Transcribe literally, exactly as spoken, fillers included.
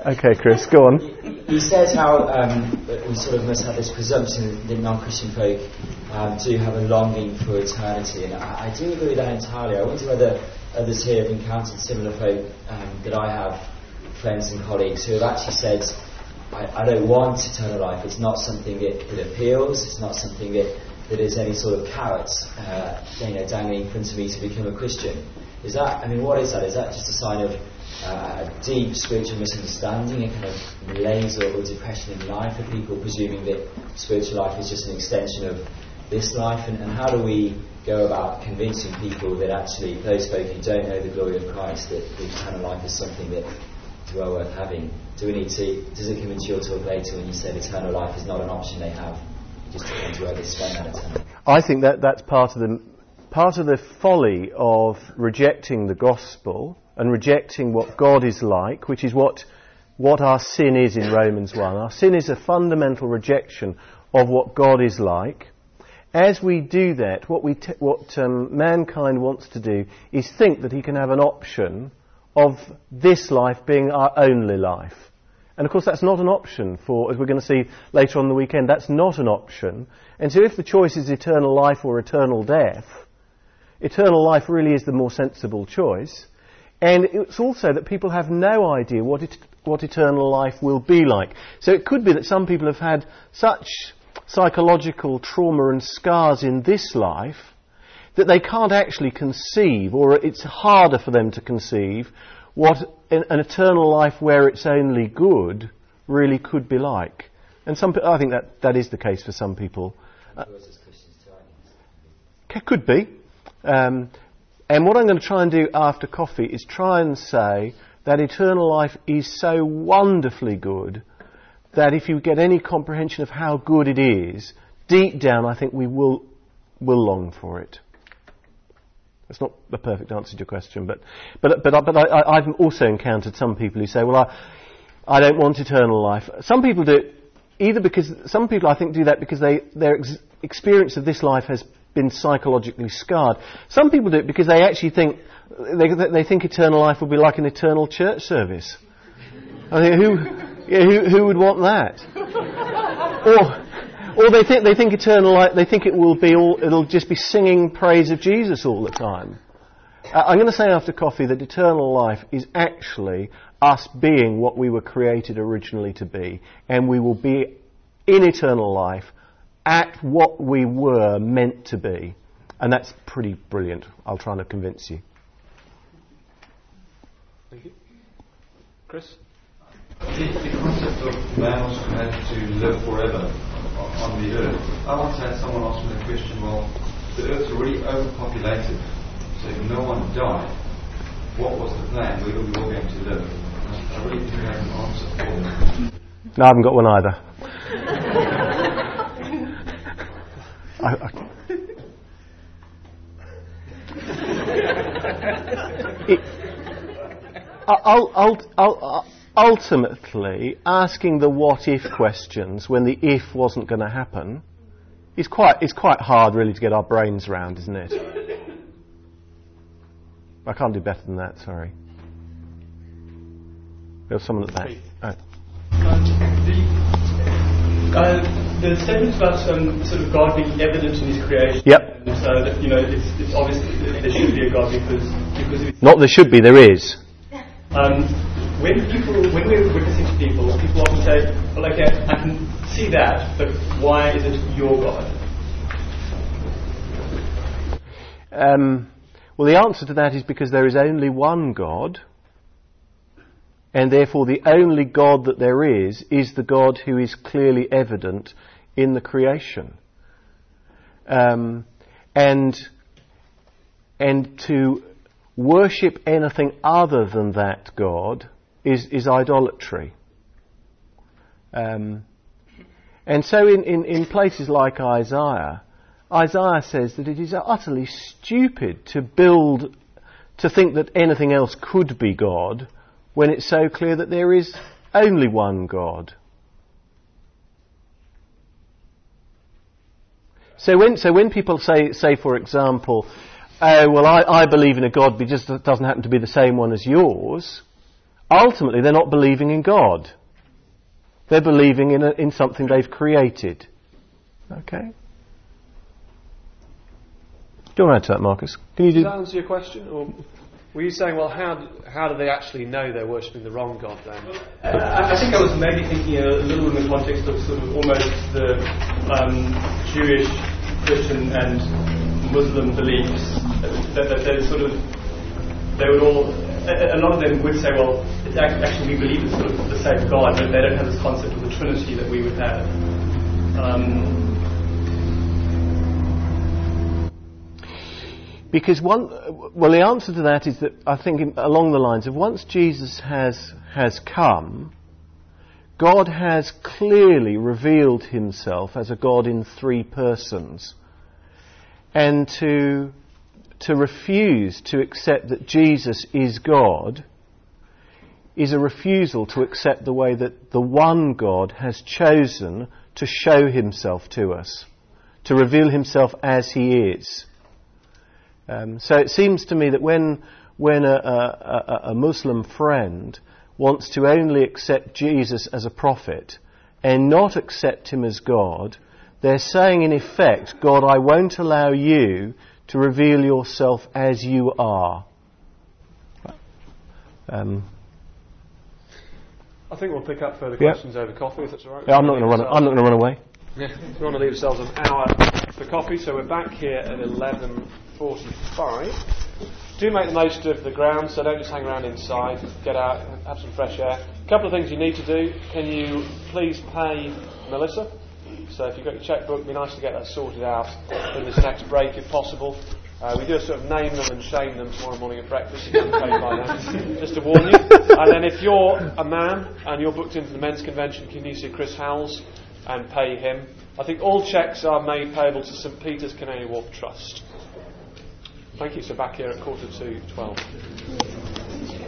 Okay, Chris, go on. He says how um, we sort of must have this presumption that non-Christian folk um, do have a longing for eternity, and I, I do agree with that entirely. I wonder whether others here have encountered similar folk um, that I have, friends and colleagues, who have actually said, I, I don't want eternal life. It's not something that, that appeals. It's not something that, that is any sort of carrot uh, you know, dangling in front of me to become a Christian. Is that, I mean, what is that? Is that just a sign of uh, a deep spiritual misunderstanding, a kind of malaise or, or depression in life for people, presuming that spiritual life is just an extension of this life? And, and how do we go about convincing people that actually, those folk who don't know the glory of Christ, that the eternal life is something that is well worth having? Do we need to, does it come into your talk later when you said eternal life is not an option they have? Just depends where they spend that eternal. I think that that's part of the part of the folly of rejecting the gospel and rejecting what God is like, which is what what our sin is in Romans one. Our sin is a fundamental rejection of what God is like. As we do that, what we t- what um, mankind wants to do is think that he can have an option of this life being our only life. And of course that's not an option for, as we're going to see later on the weekend, that's not an option. And so if the choice is eternal life or eternal death, eternal life really is the more sensible choice. And it's also that people have no idea what it, what eternal life will be like. So it could be that some people have had such psychological trauma and scars in this life that they can't actually conceive, or it's harder for them to conceive, what an, an eternal life where it's only good really could be like. And some, I think that, that is the case for some people. Uh, could be. Um, and what I'm going to try and do after coffee is try and say that eternal life is so wonderfully good that if you get any comprehension of how good it is, deep down I think we will will long for it. That's not a perfect answer to your question, but but but but I, I've also encountered some people who say, well, I I don't want eternal life. Some people do it either because some people I think do that because they their ex- experience of this life has been psychologically scarred. Some people do it because they actually think they they think eternal life will be like an eternal church service. I mean, who yeah, who who would want that? Or Or they think they think eternal life. They think it will be all. It'll just be singing praise of Jesus all the time. Uh, I'm going to say after coffee that eternal life is actually us being what we were created originally to be, and we will be in eternal life at what we were meant to be, and that's pretty brilliant. I'll try and convince you. Thank you, Chris. The, the concept of man also had to live forever on the earth. I once had someone ask me the question, well, the earth's already overpopulated, so if no one died, what was the plan? Where were we all going to live? I really didn't have an answer for them. No, I haven't got one either. I, I, it, I'll, I'll, I'll, I'll ultimately, asking the what-if questions when the if wasn't going to happen is quite is quite hard, really, to get our brains around, isn't it? I can't do better than that. Sorry. There's someone at the back. Oh. Um, the, uh, the statements about um, sort of God being evident in His creation. Yep. And uh, that, you know, it's, it's obvious that there should be a God because because of Not there should be. There is. Um, when people, when we're witnessing to people, people often say, well, okay, I can see that, but why is it your God? Um, well, the answer to that is because there is only one God, and therefore the only God that there is is the God who is clearly evident in the creation. Um, and and to worship anything other than that God is, is idolatry. Um, and so in, in, in places like Isaiah, Isaiah says that it is utterly stupid to build, to think that anything else could be God when it's so clear that there is only one God. So when, so when people say, say for example, oh, well, I, I believe in a God, but it just doesn't happen to be the same one as yours, ultimately they're not believing in God. They're believing in, a, in something they've created. Okay? Do you want to add to that, Marcus? Can you do Does that answer your question? Or were you saying, well, how do, how do they actually know they're worshipping the wrong God then? Uh, I think I was maybe thinking a little in the context of sort of almost the um, Jewish, Christian and Muslim beliefs that, that they sort of, they would all, a, a lot of them would say, well, it's actually, actually we believe it's sort of the same God, but they don't have this concept of the Trinity that we would have. Um, Because one, well, the answer to that is that I think in, along the lines of once Jesus has has come, God has clearly revealed himself as a God in three persons, and to to refuse to accept that Jesus is God is a refusal to accept the way that the one God has chosen to show himself to us, to reveal himself as he is. Um, so it seems to me that when when a, a, a Muslim friend wants to only accept Jesus as a prophet and not accept him as God, they're saying in effect, God, I won't allow you to reveal yourself as you are. Um, I think we'll pick up further yeah. questions over coffee, if that's all right. Yeah, I'm not going to run. I'm not going to run away. Yeah, we want to leave ourselves an hour for coffee, so we're back here at eleven forty-five. Do make the most of the ground, so don't just hang around inside. Get out, have some fresh air. A couple of things you need to do. Can you please pay Melissa? So if you've got your chequebook, it'd be nice to get that sorted out in this next break if possible. Uh, we do sort of name them and shame them tomorrow morning at breakfast. You can pay by then, just to warn you. And then if you're a man and you're booked into the men's convention, can you see Chris Howells and pay him? I think all cheques are made payable to St Peter's Canary Wharf Trust. Thank you. So back here at quarter to twelve.